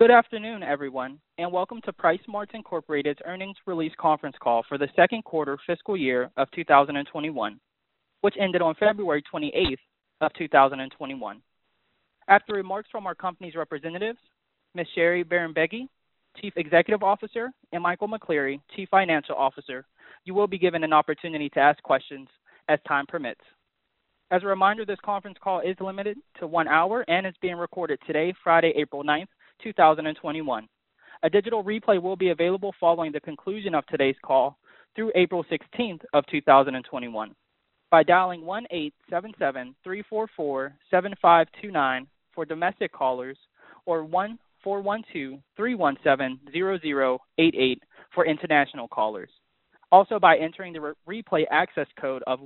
Good afternoon, everyone, and welcome to PriceSmart Incorporated's earnings release conference call for the second quarter fiscal year of 2021, which ended on February 28th of 2021. After remarks from our company's representatives, Ms. Sherry Bahrambeygui, Chief Executive Officer, and Michael McCleary, Chief Financial Officer, you will be given an opportunity to ask questions as time permits. As a reminder, this conference call is limited to 1 hour and is being recorded today, Friday, April 9th, 2021. A digital replay will be available following the conclusion of today's call through April 16th of 2021 by dialing 1-877-344-7529 for domestic callers or 1-412-317-0088 for international callers. Also by entering the replay access code of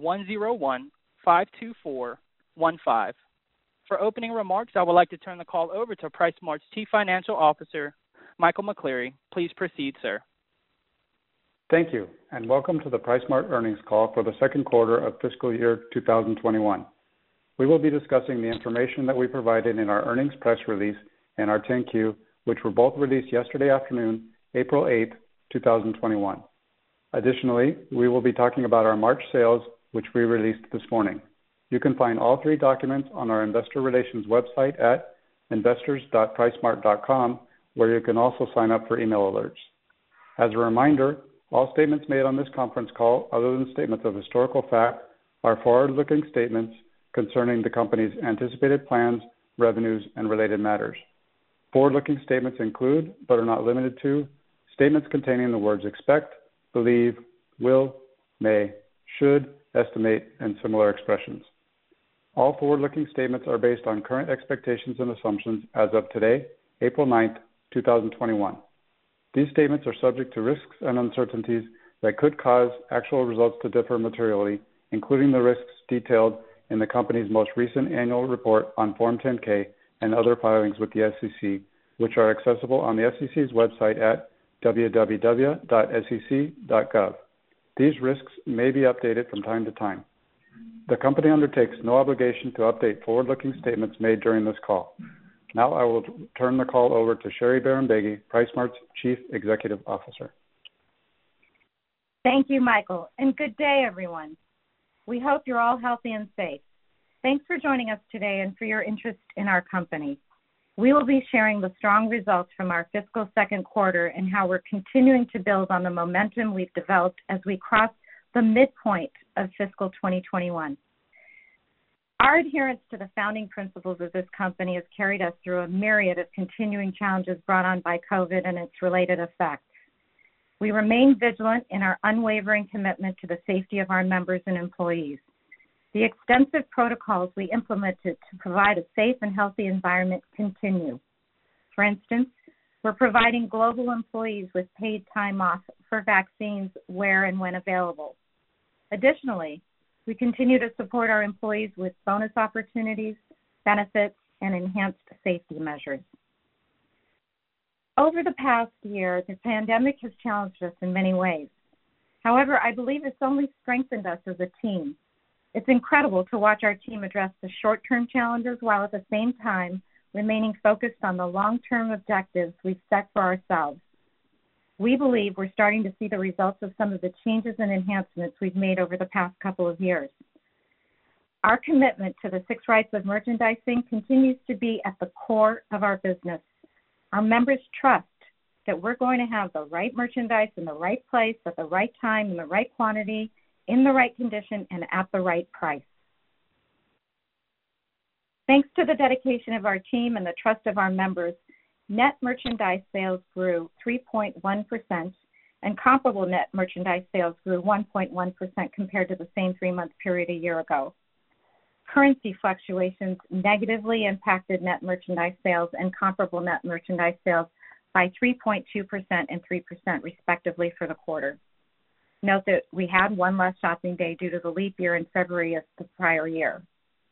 101-52415. For opening remarks, I would like to turn the call over to PriceSmart's Chief Financial Officer, Michael McCleary. Please proceed, sir. Thank you, and welcome to the PriceSmart earnings call for the second quarter of fiscal year 2021. We will be discussing the information that we provided in our earnings press release and our 10-Q, which were both released yesterday afternoon, April 8, 2021. Additionally, we will be talking about our March sales, which we released this morning. You can find all three documents on our investor relations website at investors.pricesmart.com, where you can also sign up for email alerts. As a reminder, all statements made on this conference call, other than statements of historical fact, are forward-looking statements concerning the company's anticipated plans, revenues, and related matters. Forward-looking statements include, but are not limited to, statements containing the words expect, believe, will, may, should, estimate, and similar expressions. All forward-looking statements are based on current expectations and assumptions as of today, April 9th, 2021. These statements are subject to risks and uncertainties that could cause actual results to differ materially, including the risks detailed in the company's most recent annual report on Form 10-K and other filings with the SEC, which are accessible on the SEC's website at www.sec.gov. These risks may be updated from time to time. The company undertakes no obligation to update forward-looking statements made during this call. Now I will turn the call over to Sherry Bahrambeygui, PriceSmart's Chief Executive Officer. Thank you, Michael, and good day, everyone. We hope you're all healthy and safe. Thanks for joining us today and for your interest in our company. We will be sharing the strong results from our fiscal second quarter and how we're continuing to build on the momentum we've developed as we cross the midpoint of fiscal 2021. Our adherence to the founding principles of this company has carried us through a myriad of continuing challenges brought on by COVID and its related effects. We remain vigilant in our unwavering commitment to the safety of our members and employees. The extensive protocols we implemented to provide a safe and healthy environment continue. For instance, we're providing global employees with paid time off for vaccines where and when available. Additionally, we continue to support our employees with bonus opportunities, benefits, and enhanced safety measures. Over the past year, the pandemic has challenged us in many ways. However, I believe it's only strengthened us as a team. It's incredible to watch our team address the short-term challenges while at the same time remaining focused on the long-term objectives we've set for ourselves. We believe we're starting to see the results of some of the changes and enhancements we've made over the past couple of years. Our commitment to the 6 rights of merchandising continues to be at the core of our business. Our members trust that we're going to have the right merchandise in the right place at the right time in the right quantity, in the right condition, and at the right price. Thanks to the dedication of our team and the trust of our members, net merchandise sales grew 3.1%, and comparable net merchandise sales grew 1.1% compared to the same 3-month period a year ago. Currency fluctuations negatively impacted net merchandise sales and comparable net merchandise sales by 3.2% and 3% respectively for the quarter. Note that we had one less shopping day due to the leap year in February of the prior year.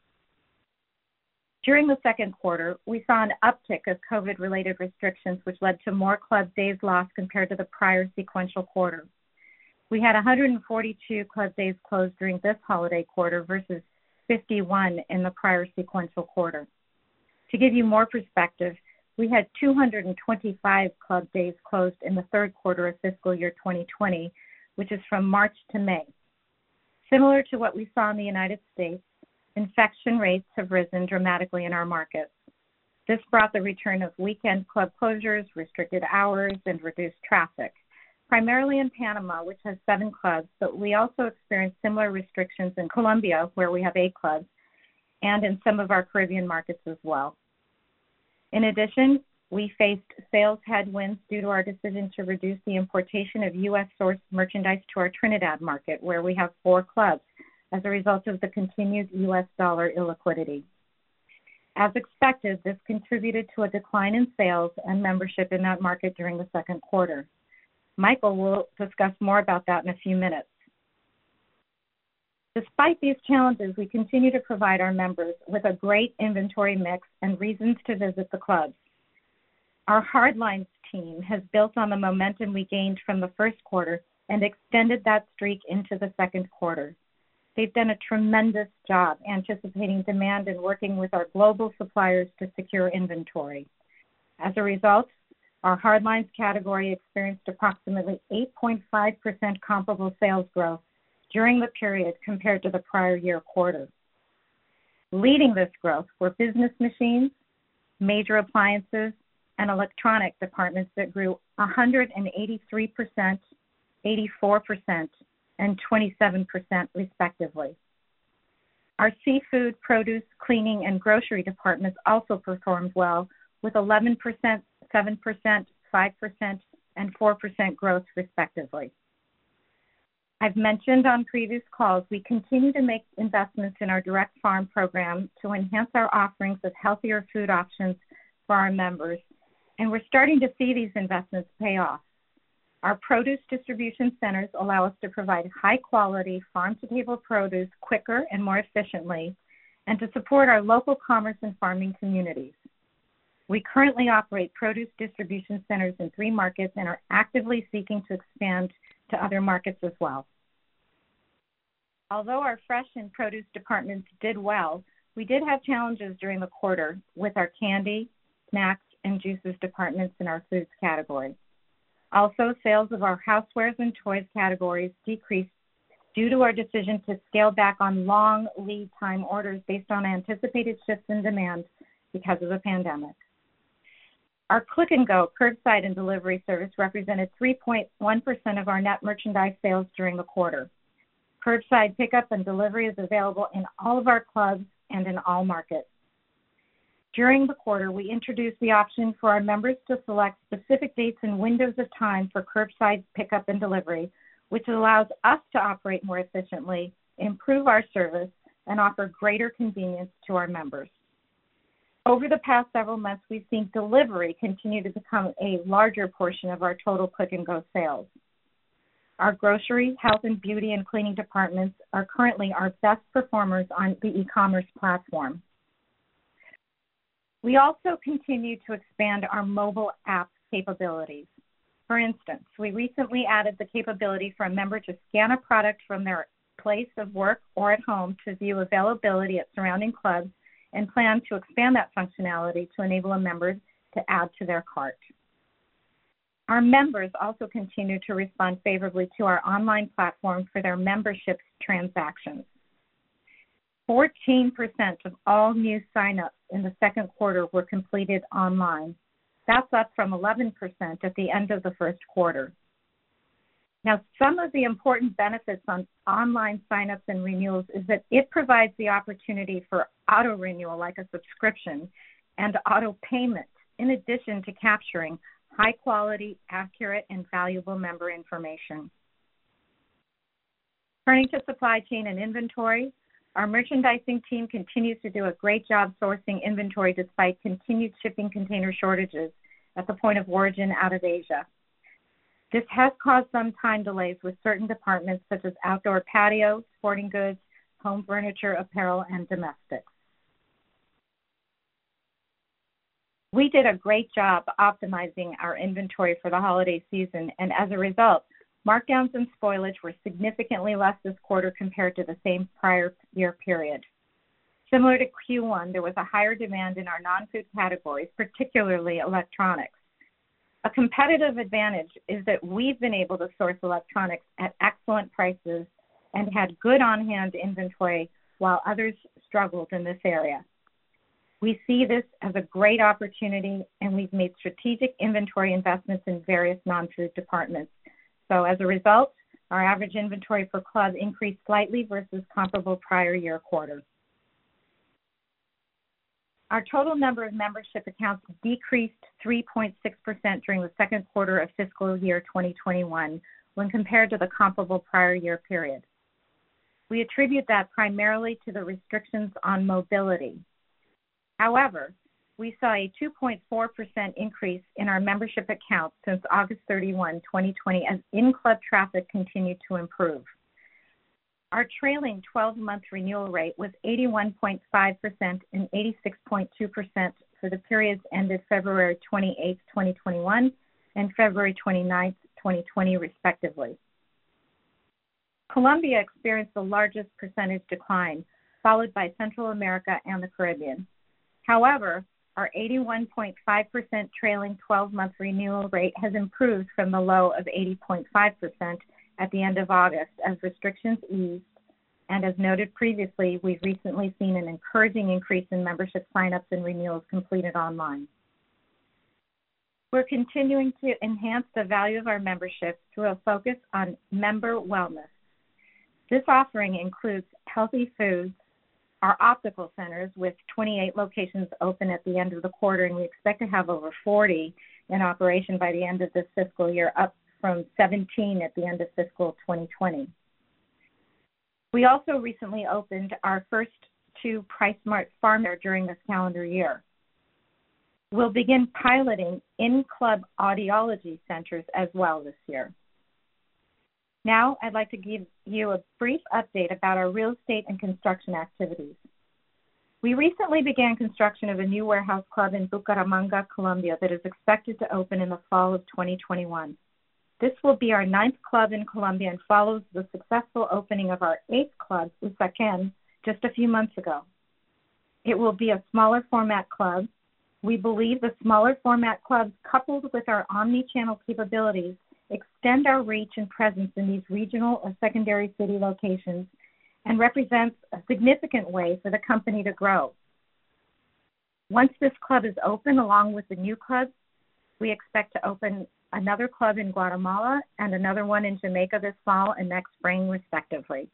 During the second quarter, we saw an uptick of COVID-related restrictions, which led to more club days lost compared to the prior sequential quarter. We had 142 club days closed during this holiday quarter versus 51 in the prior sequential quarter. To give you more perspective, we had 225 club days closed in the third quarter of fiscal year 2020, which is from March to May. Similar to what we saw in the United States, infection rates have risen dramatically in our markets. This brought the return of weekend club closures, restricted hours, and reduced traffic, primarily in Panama, which has 7 clubs, but we also experienced similar restrictions in Colombia, where we have 8 clubs, and in some of our Caribbean markets as well. In addition, we faced sales headwinds due to our decision to reduce the importation of U.S.-sourced merchandise to our Trinidad market, where we have 4 clubs, as a result of the continued U.S. dollar illiquidity. As expected, this contributed to a decline in sales and membership in that market during the second quarter. Michael will discuss more about that in a few minutes. Despite these challenges, we continue to provide our members with a great inventory mix and reasons to visit the clubs. Our Hardlines team has built on the momentum we gained from the first quarter and extended that streak into the second quarter. They've done a tremendous job anticipating demand and working with our global suppliers to secure inventory. As a result, our Hardlines category experienced approximately 8.5% comparable sales growth during the period compared to the prior year quarter. Leading this growth were business machines, major appliances, and electronic departments that grew 183%, 84%, and 27% respectively. Our seafood, produce, cleaning, and grocery departments also performed well with 11%, 7%, 5%, and 4% growth respectively. I've mentioned on previous calls, we continue to make investments in our direct farm program to enhance our offerings of healthier food options for our members, and we're starting to see these investments pay off. Our produce distribution centers allow us to provide high-quality farm-to-table produce quicker and more efficiently, and to support our local commerce and farming communities. We currently operate produce distribution centers in 3 markets and are actively seeking to expand to other markets as well. Although our fresh and produce departments did well, we did have challenges during the quarter with our candy, snacks, and juices departments in our foods category. Also, sales of our housewares and toys categories decreased due to our decision to scale back on long lead time orders based on anticipated shifts in demand because of the pandemic. Our Click and Go curbside and delivery service represented 3.1% of our net merchandise sales during the quarter. Curbside pickup and delivery is available in all of our clubs and in all markets. During the quarter, we introduced the option for our members to select specific dates and windows of time for curbside pickup and delivery, which allows us to operate more efficiently, improve our service, and offer greater convenience to our members. Over the past several months, we've seen delivery continue to become a larger portion of our total Click and Go sales. Our grocery, health and beauty, and cleaning departments are currently our best performers on the e-commerce platform. We also continue to expand our mobile app capabilities. For instance, we recently added the capability for a member to scan a product from their place of work or at home to view availability at surrounding clubs, and plan to expand that functionality to enable a member to add to their cart. Our members also continue to respond favorably to our online platform for their membership transactions. 14% of all new signups in the second quarter were completed online. That's up from 11% at the end of the first quarter. Now, some of the important benefits on online signups and renewals is that it provides the opportunity for auto renewal like a subscription and auto payment, in addition to capturing high quality, accurate, and valuable member information. Turning to supply chain and inventory, our merchandising team continues to do a great job sourcing inventory despite continued shipping container shortages at the point of origin out of Asia. This has caused some time delays with certain departments such as outdoor patio, sporting goods, home furniture, apparel, and domestics. We did a great job optimizing our inventory for the holiday season, and as a result, markdowns and spoilage were significantly less this quarter compared to the same prior year period. Similar to Q1, there was a higher demand in our non-food categories, particularly electronics. A competitive advantage is that we've been able to source electronics at excellent prices and had good on-hand inventory while others struggled in this area. We see this as a great opportunity, and we've made strategic inventory investments in various non-food departments. So as a result, our average inventory per club increased slightly versus comparable prior year quarter. Our total number of membership accounts decreased 3.6% during the second quarter of fiscal year 2021 when compared to the comparable prior year period. We attribute that primarily to the restrictions on mobility. However, we saw a 2.4% increase in our membership accounts since August 31, 2020, as in-club traffic continued to improve. Our trailing 12-month renewal rate was 81.5% and 86.2% for the periods ended February 28, 2021 and February 29, 2020, respectively. Colombia experienced the largest percentage decline, followed by Central America and the Caribbean. However, our 81.5% trailing 12-month renewal rate has improved from the low of 80.5% at the end of August as restrictions eased, and as noted previously, we've recently seen an encouraging increase in membership signups and renewals completed online. We're continuing to enhance the value of our membership through a focus on member wellness. This offering includes healthy foods, our optical centers with 28 locations open at the end of the quarter, and we expect to have over 40 in operation by the end of this fiscal year, up from 17 at the end of fiscal 2020. We also recently opened our first 2 PriceSmart Pharmacies during this calendar year. We'll begin piloting in-club audiology centers as well this year. Now, I'd like to give you a brief update about our real estate and construction activities. We recently began construction of a new warehouse club in Bucaramanga, Colombia, that is expected to open in the fall of 2021. This will be our 9th club in Colombia and follows the successful opening of our 8th club, Usaquén, just a few months ago. It will be a smaller format club. We believe the smaller format clubs, coupled with our omni-channel capabilities, extend our reach and presence in these regional or secondary city locations and represents a significant way for the company to grow. Once this club is open, along with the new clubs, we expect to open another club in Guatemala and another one in Jamaica this fall and next spring, respectively.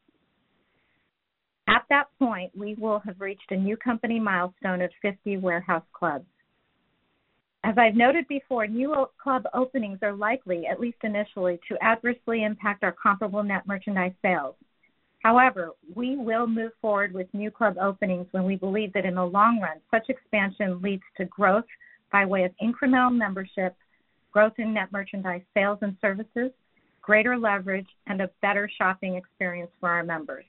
At that point, we will have reached a new company milestone of 50 warehouse clubs. As I've noted before, new club openings are likely, at least initially, to adversely impact our comparable net merchandise sales. However, we will move forward with new club openings when we believe that in the long run, such expansion leads to growth by way of incremental membership, growth in net merchandise sales and services, greater leverage, and a better shopping experience for our members.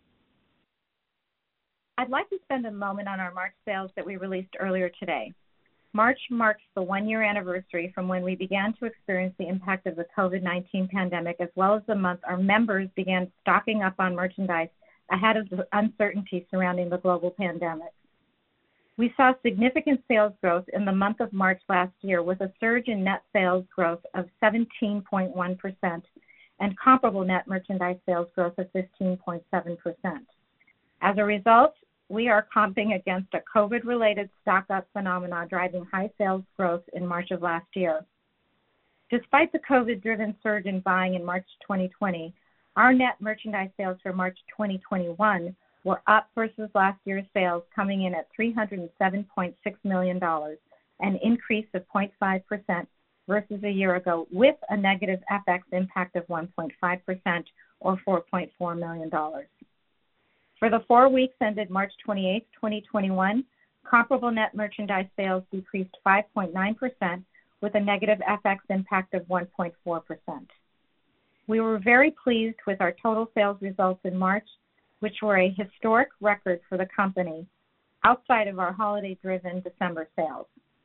I'd like to spend a moment on our March sales that we released earlier today. March marks the one-year anniversary from when we began to experience the impact of the COVID-19 pandemic, as well as the month our members began stocking up on merchandise ahead of the uncertainty surrounding the global pandemic. We saw significant sales growth in the month of March last year with a surge in net sales growth of 17.1% and comparable net merchandise sales growth of 15.7%. As a result, we are comping against a COVID-related stock-up phenomena driving high sales growth in March of last year. Despite the COVID-driven surge in buying in March 2020, our net merchandise sales for March 2021 were up versus last year's sales, coming in at $307.6 million, an increase of 0.5% versus a year ago, with a negative FX impact of 1.5% or $4.4 million. For the 4 weeks ended March 28, 2021, comparable net merchandise sales decreased 5.9% with a negative FX impact of 1.4%. We were very pleased with our total sales results in March, which were a historic record for the company outside of our holiday-driven December sales.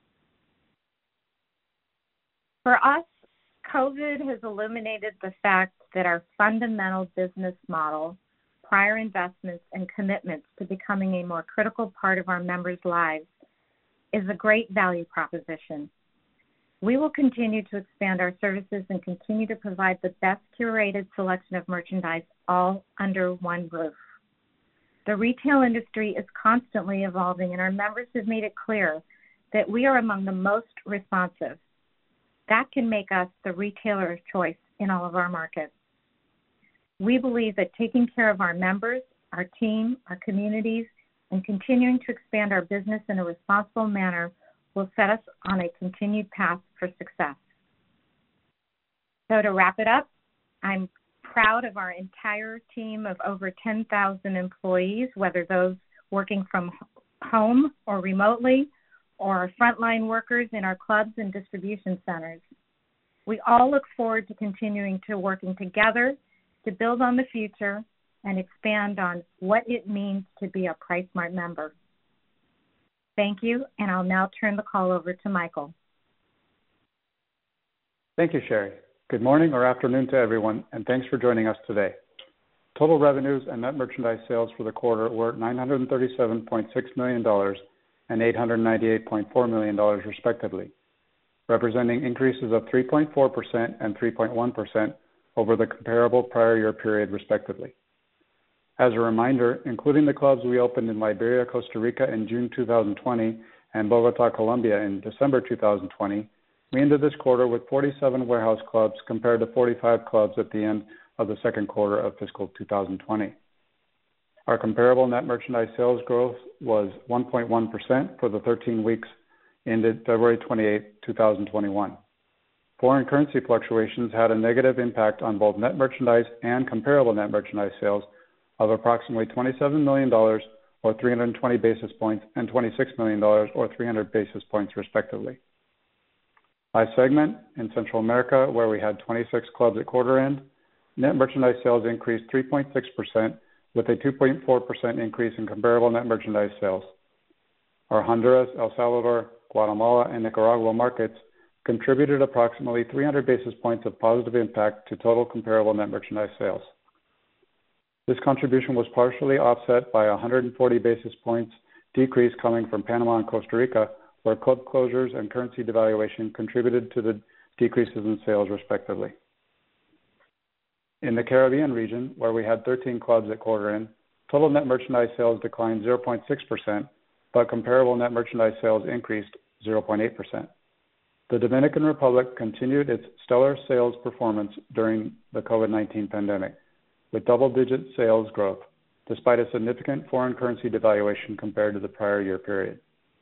For us, COVID has illuminated the fact that our fundamental business model, prior investments and commitments to becoming a more critical part of our members' lives is a great value proposition. We will continue to expand our services and continue to provide the best curated selection of merchandise all under one roof. The retail industry is constantly evolving, and our members have made it clear that we are among the most responsive. That can make us the retailer of choice in all of our markets. We believe that taking care of our members, our team, our communities, and continuing to expand our business in a responsible manner will set us on a continued path for success. So to wrap it up, I'm proud of our entire team of over 10,000 employees, whether those working from home or remotely, or our frontline workers in our clubs and distribution centers. We all look forward to continuing to working together to build on the future and expand on what it means to be a PriceSmart member. Thank you, and I'll now turn the call over to Michael. Thank you, Sherry. Good morning or afternoon to everyone, and thanks for joining us today. Total revenues and net merchandise sales for the quarter were $937.6 million and $898.4 million, respectively, representing increases of 3.4% and 3.1% over the comparable prior year period, respectively. As a reminder, including the clubs we opened in Liberia, Costa Rica in June 2020 and Bogota, Colombia in December 2020, we ended this quarter with 47 warehouse clubs compared to 45 clubs at the end of the second quarter of fiscal 2020. Our comparable net merchandise sales growth was 1.1% for the 13 weeks ended February 28, 2021. Foreign currency fluctuations had a negative impact on both net merchandise and comparable net merchandise sales of approximately $27 million or 320 basis points and $26 million or 300 basis points, respectively. By segment, in Central America, where we had 26 clubs at quarter end, net merchandise sales increased 3.6% with a 2.4% increase in comparable net merchandise sales. Our Honduras, El Salvador, Guatemala, and Nicaragua markets contributed approximately 300 basis points of positive impact to total comparable net merchandise sales. This contribution was partially offset by a 140 basis points decrease coming from Panama and Costa Rica, where club closures and currency devaluation contributed to the decreases in sales, respectively. In the Caribbean region, where we had 13 clubs at quarter end, total net merchandise sales declined 0.6%, but comparable net merchandise sales increased 0.8%. The Dominican Republic continued its stellar sales performance during the COVID-19 pandemic, with double-digit sales growth, despite a significant foreign currency devaluation compared to the prior year period.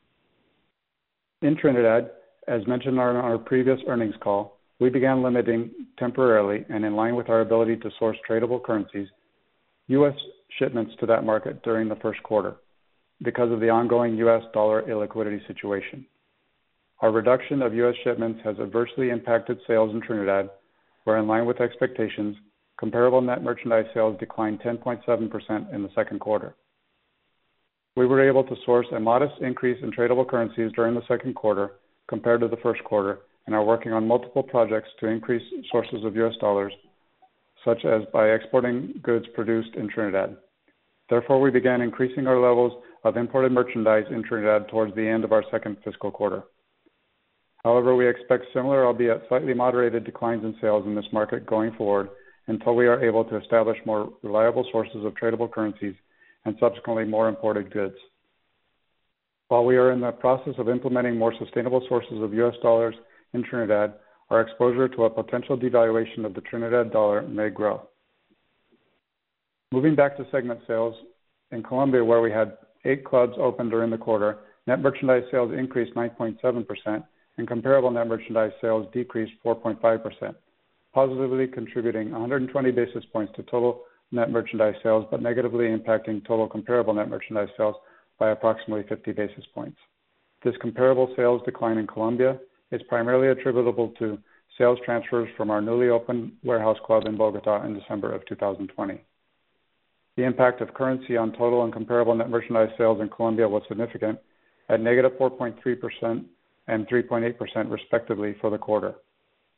In Trinidad, as mentioned on our previous earnings call, we began limiting temporarily and in line with our ability to source tradable currencies, U.S. shipments to that market during the first quarter because of the ongoing U.S. dollar illiquidity situation. Our reduction of U.S. shipments has adversely impacted sales in Trinidad, where in line with expectations, comparable net merchandise sales declined 10.7% in the second quarter. We were able to source a modest increase in tradable currencies during the second quarter compared to the first quarter and are working on multiple projects to increase sources of U.S. dollars, such as by exporting goods produced in Trinidad. Therefore, we began increasing our levels of imported merchandise in Trinidad towards the end of our second fiscal quarter. However, we expect similar, albeit slightly moderated, declines in sales in this market going forward until we are able to establish more reliable sources of tradable currencies and subsequently more imported goods. While we are in the process of implementing more sustainable sources of U.S. dollars in Trinidad, our exposure to a potential devaluation of the Trinidad dollar may grow. Moving back to segment sales, in Colombia, where we had 8 clubs open during the quarter, net merchandise sales increased 9.7% and comparable net merchandise sales decreased 4.5%, positively contributing 120 basis points to total net merchandise sales, but negatively impacting total comparable net merchandise sales by approximately 50 basis points. This comparable sales decline in Colombia is primarily attributable to sales transfers from our newly opened warehouse club in Bogota in December of 2020. The impact of currency on total and comparable net merchandise sales in Colombia was significant at negative 4.3% and 3.8% respectively for the quarter.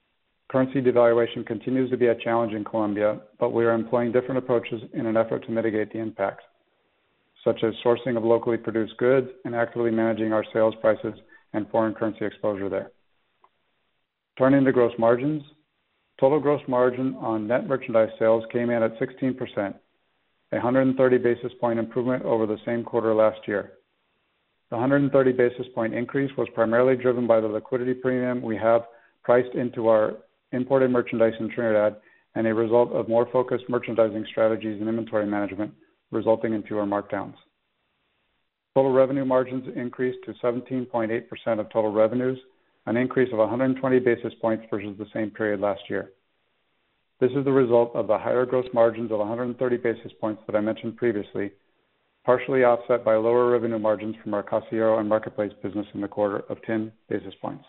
Currency devaluation continues to be a challenge in Colombia, but we are employing different approaches in an effort to mitigate the impacts, such as sourcing of locally produced goods and actively managing our sales prices and foreign currency exposure there. Turning to gross margins, total gross margin on net merchandise sales came in at 16%, a 130 basis point improvement over the same quarter last year. The 130 basis point increase was primarily driven by the liquidity premium we have priced into our imported merchandise in Trinidad and a result of more focused merchandising strategies and inventory management, resulting in fewer markdowns. Total revenue margins increased to 17.8% of total revenues, an increase of 120 basis points versus the same period last year. This is the result of the higher gross margins of 130 basis points that I mentioned previously, partially offset by lower revenue margins from our Casillero and Marketplace business in the quarter of 10 basis points.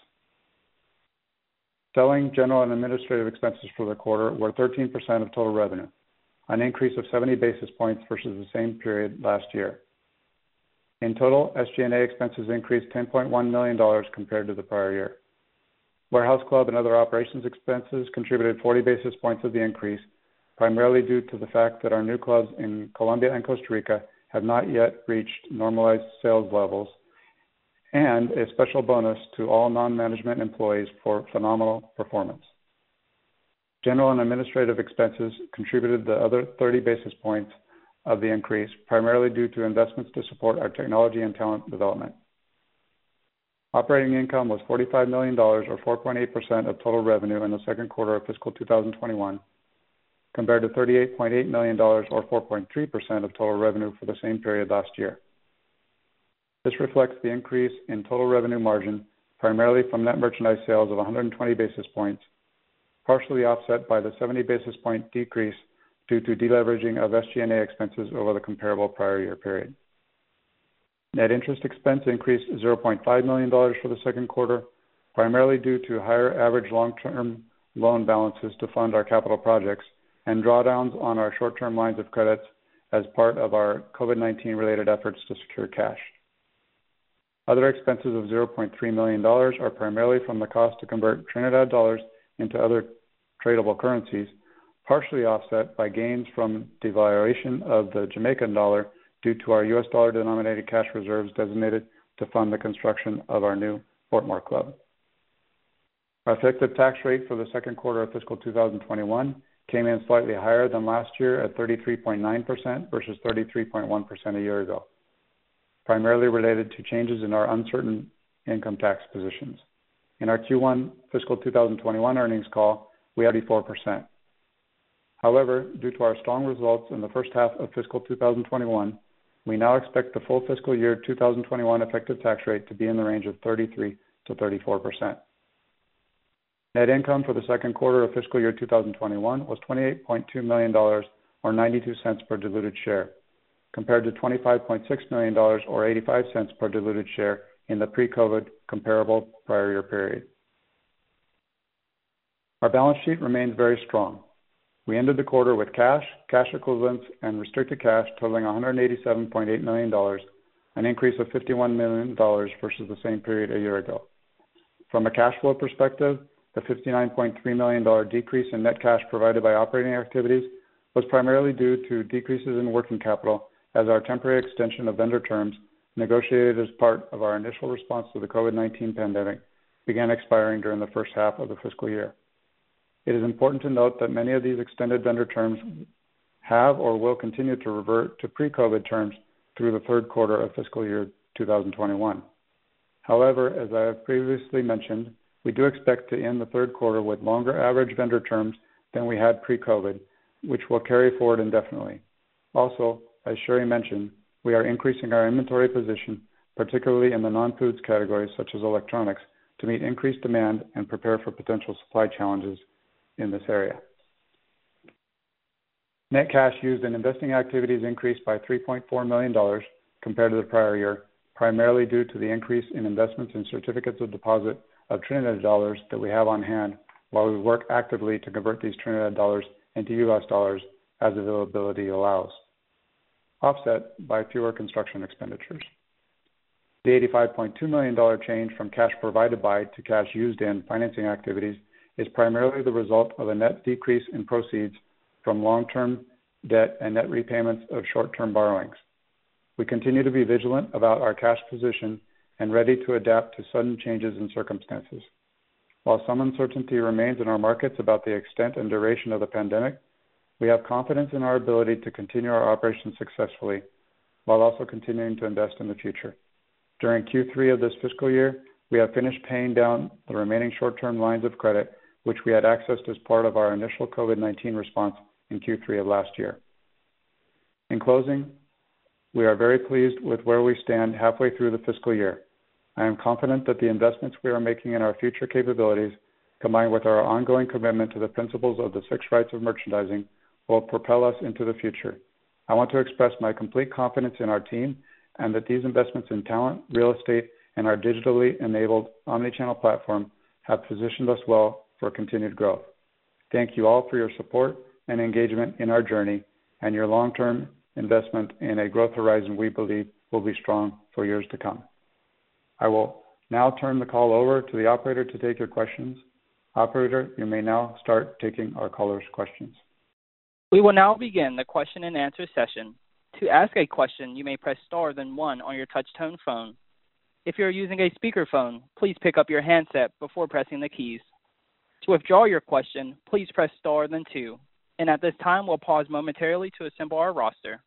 Selling, general, and administrative expenses for the quarter were 13% of total revenue, an increase of 70 basis points versus the same period last year. In total, SG&A expenses increased $10.1 million compared to the prior year. Warehouse Club and other operations expenses contributed 40 basis points of the increase, primarily due to the fact that our new clubs in Colombia and Costa Rica have not yet reached normalized sales levels, and a special bonus to all non-management employees for phenomenal performance. General and administrative expenses contributed the other 30 basis points of the increase, primarily due to investments to support our technology and talent development. Operating income was $45 million, or 4.8% of total revenue in the second quarter of fiscal 2021, compared to $38.8 million, or 4.3% of total revenue for the same period last year. This reflects the increase in total revenue margin, primarily from net merchandise sales of 120 basis points, partially offset by the 70 basis point decrease due to deleveraging of SG&A expenses over the comparable prior year period. Net interest expense increased $0.5 million for the second quarter, primarily due to higher average long-term loan balances to fund our capital projects and drawdowns on our short-term lines of credits as part of our COVID-19 related efforts to secure cash. Other expenses of $0.3 million are primarily from the cost to convert Trinidad dollars into other tradable currencies, partially offset by gains from devaluation of the Jamaican dollar due to our U.S. dollar denominated cash reserves designated to fund the construction of our new Portmore Club. Our effective tax rate for the second quarter of fiscal 2021 came in slightly higher than last year at 33.9% versus 33.1% a year ago, primarily related to changes in our uncertain income tax positions. In our Q1 fiscal 2021 earnings call, we had 34%. However, due to our strong results in the first half of fiscal 2021, we now expect the full fiscal year 2021 effective tax rate to be in the range of 33 to 34%. Net income for the second quarter of fiscal year 2021 was $28.2 million, or 92 cents per diluted share, compared to $25.6 million, or 85 cents per diluted share in the pre-COVID comparable prior year period. Our balance sheet remains very strong. We ended the quarter with cash, cash equivalents, and restricted cash totaling $187.8 million, an increase of $51 million versus the same period a year ago. From a cash flow perspective, the $59.3 million decrease in net cash provided by operating activities was primarily due to decreases in working capital as our temporary extension of vendor terms, negotiated as part of our initial response to the COVID-19 pandemic, began expiring during the first half of the fiscal year. It is important to note that many of these extended vendor terms have or will continue to revert to pre-COVID terms through the third quarter of fiscal year 2021. However, as I have previously mentioned, we do expect to end the third quarter with longer average vendor terms than we had pre-COVID, which will carry forward indefinitely. Also, as Sherry mentioned, we are increasing our inventory position, particularly in the non-foods categories such as electronics, to meet increased demand and prepare for potential supply challenges in this area. Net cash used in investing activities increased by $3.4 million compared to the prior year, primarily due to the increase in investments in certificates of deposit of Trinidad dollars that we have on hand while we work actively to convert these Trinidad dollars into U.S. dollars as availability allows, offset by fewer construction expenditures. The $85.2 million change from cash provided by to cash used in financing activities is primarily the result of a net decrease in proceeds from long-term debt and net repayments of short-term borrowings. We continue to be vigilant about our cash position and ready to adapt to sudden changes in circumstances. While some uncertainty remains in our markets about the extent and duration of the pandemic, we have confidence in our ability to continue our operations successfully while also continuing to invest in the future. During Q3 of this fiscal year, we have finished paying down the remaining short-term lines of credit, which we had accessed as part of our initial COVID-19 response in Q3 of last year. In closing, we are very pleased with where we stand halfway through the fiscal year. I am confident that the investments we are making in our future capabilities, combined with our ongoing commitment to the principles of the 6 rights of merchandising, will propel us into the future. I want to express my complete confidence in our team and that these investments in talent, real estate, and our digitally enabled omnichannel platform have positioned us well for continued growth. Thank you all for your support and engagement in our journey and your long-term investment in a growth horizon we believe will be strong for years to come. I will now turn the call over to the operator to take your questions. Operator, you may now start taking our callers' questions. We will now begin the question and answer session. To ask a question, you may press star then 1 on your touch-tone phone. If you're using a speakerphone, please pick up your handset before pressing the keys. To withdraw your question, please press star then 2. And at this time, we'll pause momentarily to assemble our roster.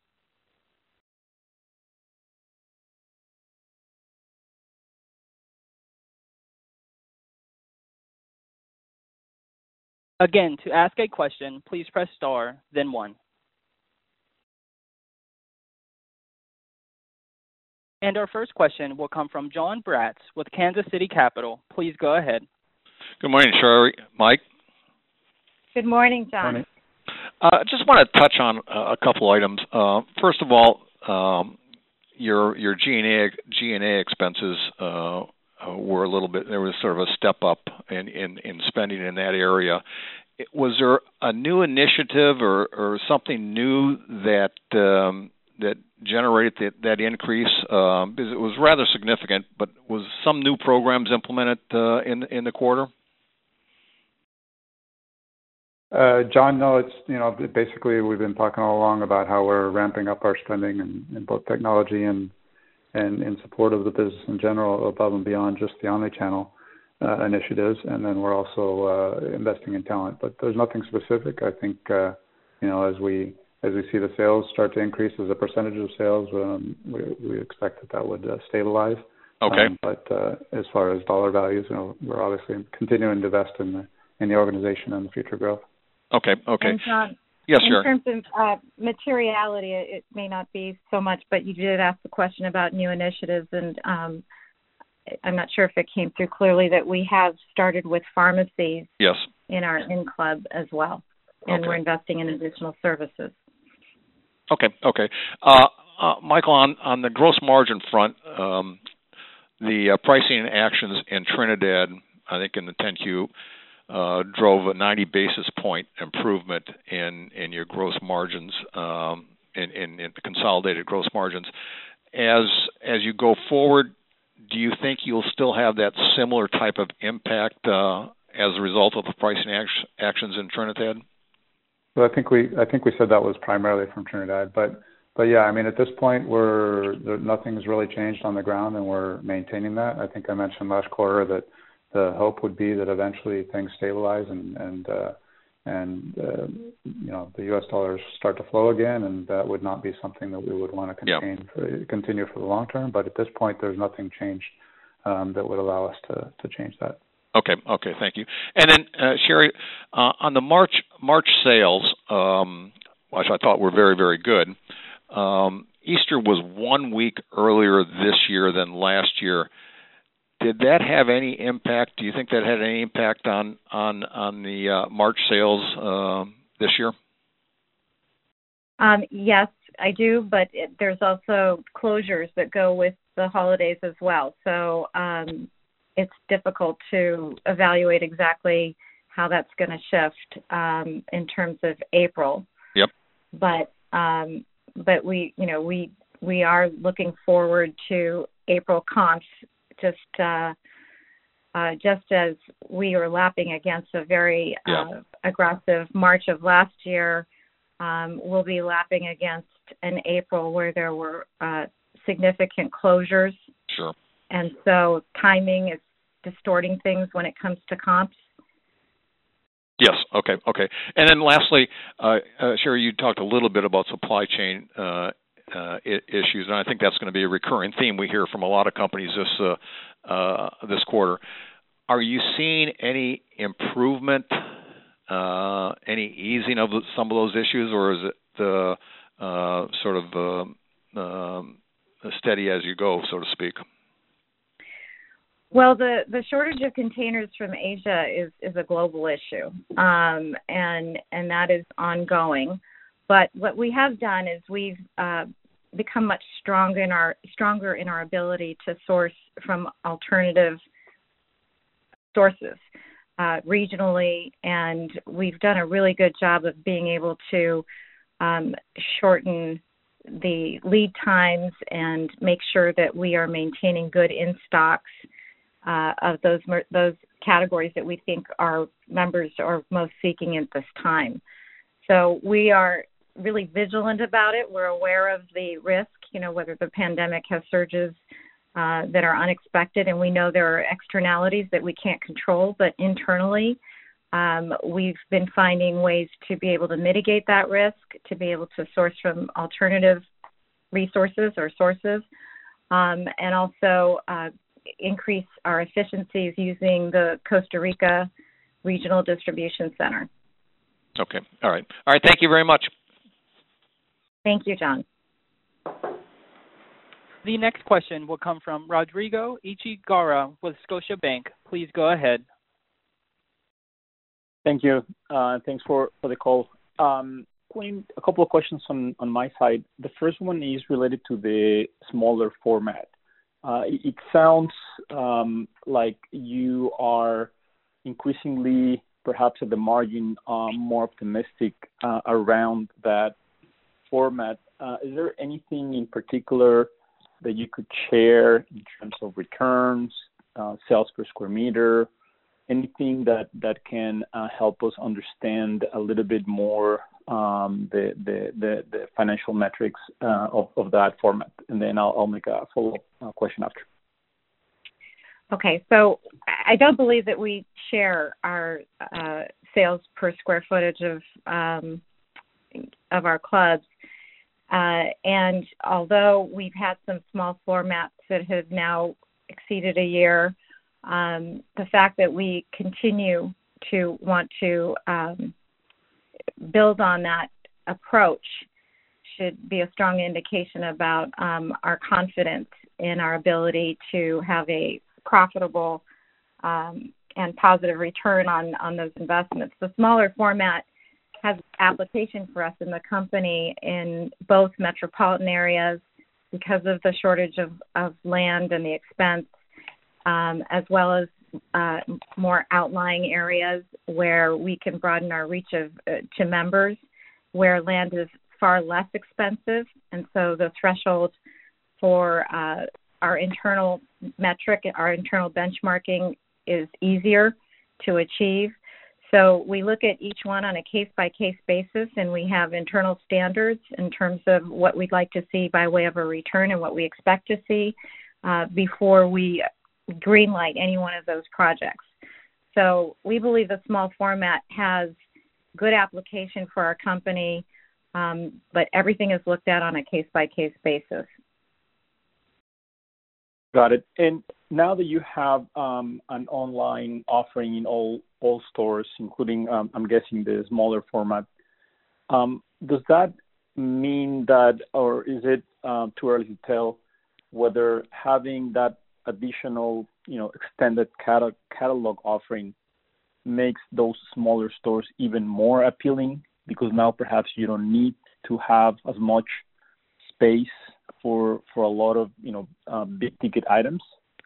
Again, to ask a question, please press star, then 1. And our first question will come from Jon Braatz with Kansas City Capital. Please go ahead. Good morning, Sherry. Mike? Good morning, John. I just want to touch on a couple items. First of all, your G&A expenses were a little bit, there was sort of a step up in spending in that area. Was there a new initiative or something new that generated that increase? Because it was rather significant, but was some new programs implemented in the quarter? John, no, it's, basically we've been talking all along about how we're ramping up our spending in both technology and in support of the business in general, above and beyond just the omnichannel initiatives, and then we're also investing in talent. But there's nothing specific. I think as we see the sales start to increase as a percentage of sales, we expect that would stabilize. Okay. But as far as dollar values, we're obviously continuing to invest in the organization and the future growth. Okay. And John, yes, in sure. terms of materiality, it may not be so much, but you did ask the question about new initiatives, and I'm not sure if it came through clearly that we have started with pharmacies Yes. in our in-club as well, and we're investing in additional services. Okay. Michael, on the gross margin front, the pricing actions in Trinidad, I think in the 10Q, drove a 90 basis point improvement in your gross margins, in the consolidated gross margins. As you go forward, do you think you'll still have that similar type of impact as a result of the pricing actions in Trinidad? Well, I think we said that was primarily from Trinidad, but yeah, I mean at this point nothing's really changed on the ground, and we're maintaining that. I think I mentioned last quarter that the hope would be that eventually things stabilize and the U.S. dollars start to flow again, and that would not be something that we would want to continue for the long term. But at this point, there's nothing changed that would allow us to change that. Okay, thank you. And then, Sherry, on the March sales, which I thought were very, very good, Easter was 1 week earlier this year than last year. Did that have any impact? Do you think that had any impact on the March sales this year? Yes, I do, but there's also closures that go with the holidays as well. So it's difficult to evaluate exactly how that's going to shift in terms of April. Yep. But we are looking forward to April comps just just as we were lapping against a very aggressive March of last year, we'll be lapping against an April where there were significant closures. Sure. And so timing is distorting things when it comes to comps. Yes. Okay. And then lastly, Sherry, you talked a little bit about supply chain issues, and I think that's going to be a recurring theme we hear from a lot of companies this quarter. Are you seeing any improvement, any easing of some of those issues, or is it sort of steady as you go, so to speak? Well, the shortage of containers from Asia is a global issue, and that is ongoing. But what we have done is we've become much stronger in our ability to source from alternative sources regionally, and we've done a really good job of being able to shorten the lead times and make sure that we are maintaining good in stocks of those categories that we think our members are most seeking at this time. So we are really vigilant about it. We're aware of the risk, whether the pandemic has surges that are unexpected, and we know there are externalities that we can't control, but internally we've been finding ways to be able to mitigate that risk, to be able to source from alternative resources or sources, and also increase our efficiencies using the Costa Rica Regional Distribution Center. Okay. All right. Thank you very much. Thank you, John. The next question will come from Rodrigo Ichigara with Scotiabank. Please go ahead. Thank you. Thanks for the call. Queen, a couple of questions on my side. The first one is related to the smaller format. It sounds like you are increasingly, perhaps at the margin, more optimistic around that format. Is there anything in particular that you could share in terms of returns, sales per square meter, anything that can help us understand a little bit more the financial metrics of that format? And then I'll make a follow-up question after. Okay, so I don't believe that we share our sales per square footage of our clubs. And although we've had some small formats that have now exceeded a year, the fact that we continue to want to build on that approach should be a strong indication about our confidence in our ability to have a profitable and positive return on those investments. The smaller format has application for us in the company in both metropolitan areas because of the shortage of land and the expense, as well as more outlying areas where we can broaden our reach to members, where land is far less expensive, and so the threshold for our internal metric, our internal benchmarking is easier to achieve. So we look at each one on a case-by-case basis, and we have internal standards in terms of what we'd like to see by way of a return and what we expect to see before we greenlight any one of those projects. So we believe the small format has good application for our company, but everything is looked at on a case-by-case basis. Got it. And now that you have an online offering in all stores, including, I'm guessing, the smaller format, does that mean that, or is it too early to tell whether having that additional, extended catalog offering makes those smaller stores even more appealing because now perhaps you don't need to have as much space for a lot of, big ticket items?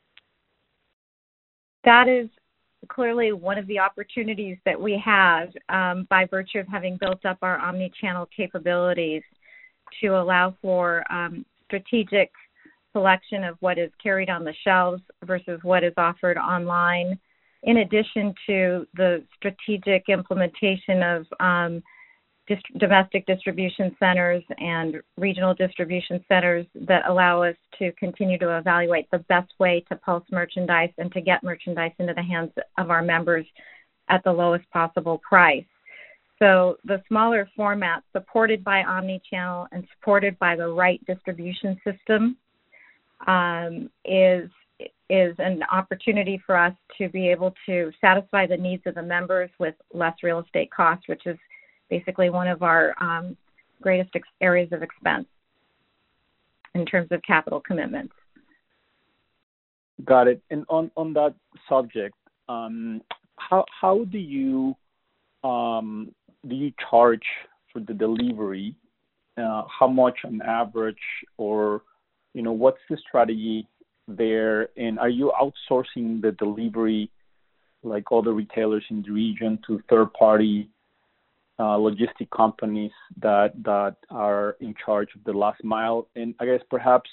That is clearly one of the opportunities that we have by virtue of having built up our omni-channel capabilities to allow for strategic selection of what is carried on the shelves versus what is offered online, in addition to the strategic implementation of domestic distribution centers and regional distribution centers that allow us to continue to evaluate the best way to pulse merchandise and to get merchandise into the hands of our members at the lowest possible price. So the smaller format, supported by omnichannel and supported by the right distribution system, is an opportunity for us to be able to satisfy the needs of the members with less real estate costs, which is basically one of our greatest areas of expense in terms of capital commitments. Got it. And on that subject, how do you charge for the delivery? How much on average, or what's the strategy there? And are you outsourcing the delivery like other retailers in the region to third-party logistic companies that are in charge of the last mile? And I guess perhaps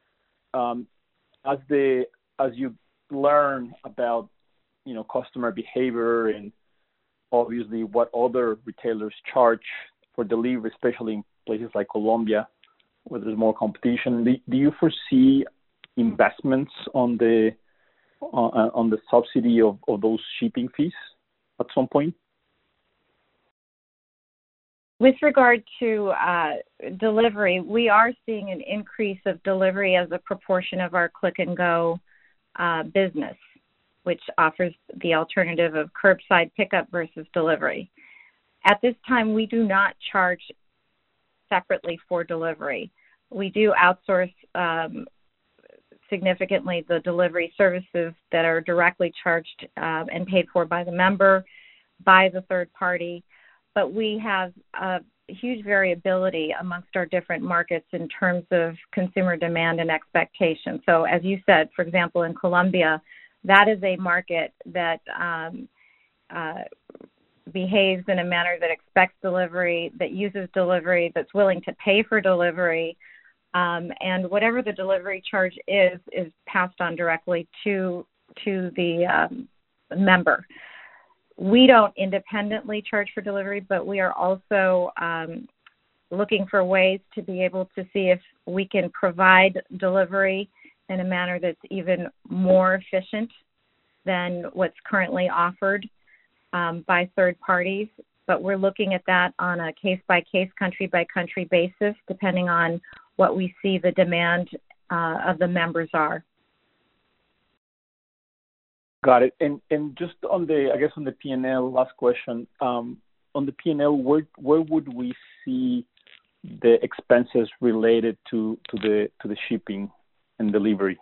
as you learn about customer behavior and obviously what other retailers charge for delivery, especially in places like Colombia where there's more competition, do you foresee investments on the subsidy of those shipping fees at some point? With regard to delivery, we are seeing an increase of delivery as a proportion of our Click and Go business, which offers the alternative of curbside pickup versus delivery. At this time, we do not charge separately for delivery. We do outsource significantly the delivery services that are directly charged and paid for by the member, by the third party. But we have a huge variability amongst our different markets in terms of consumer demand and expectation. So as you said, for example, in Colombia, that is a market that behaves in a manner that expects delivery, that uses delivery, that's willing to pay for delivery, and whatever the delivery charge is passed on directly to the member. We don't independently charge for delivery, but we are also looking for ways to be able to see if we can provide delivery in a manner that's even more efficient than what's currently offered by third parties. But we're looking at that on a case-by-case, country-by-country basis, depending on what we see the demand of the members are. Got it. And just on the P&L, last question. On the P&L, where would we see the expenses related to the shipping and delivery?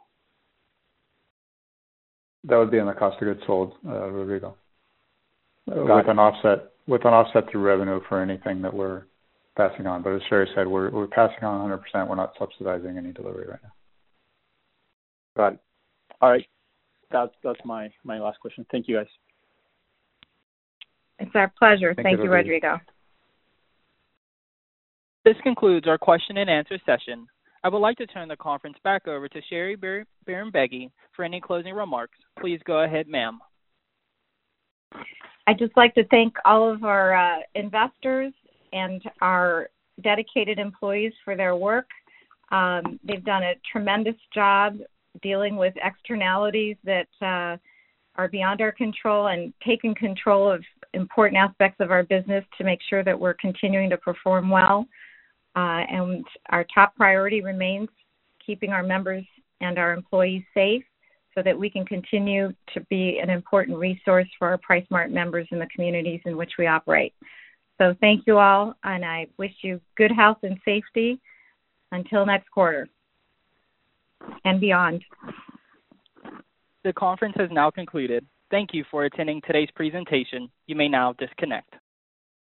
That would be in the cost of goods sold, Rodrigo. With an offset through revenue for anything that we're passing on. But as Sherry said, we're passing on 100%. We're not subsidizing any delivery right now. Got it. All right. That's my last question. Thank you, guys. It's our pleasure. Thank you, Rodrigo. This concludes our question and answer session. I would like to turn the conference back over to Sherry Bahrambeygui for any closing remarks. Please go ahead, ma'am. I'd just like to thank all of our investors and our dedicated employees for their work. They've done a tremendous job dealing with externalities that are beyond our control and taking control of important aspects of our business to make sure that we're continuing to perform well. And our top priority remains keeping our members and our employees safe so that we can continue to be an important resource for our PriceSmart members in the communities in which we operate. So thank you all, and I wish you good health and safety until next quarter and beyond. The conference has now concluded. Thank you for attending today's presentation. You may now disconnect.